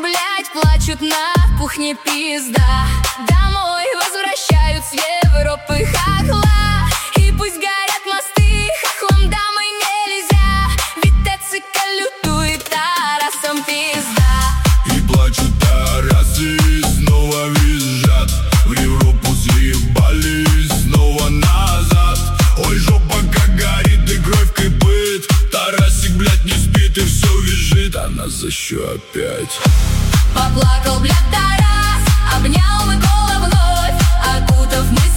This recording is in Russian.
блядь, плачут на кухне пизда. Домой возвращают с Европы хохла. И пусть горят мосты, хохлом домой нельзя, ведь ТЦК лютует, Тарасом пизда. И плачут тарасы, снова визжат, в Европу съебались, снова назад. Ой, жопа как горит и кровь кипит, Тарасик, блядь, не спит и все визжит, а нас еще опять. Поплакал, блядь, Тарас, обнял Микола вновь, окутав мысли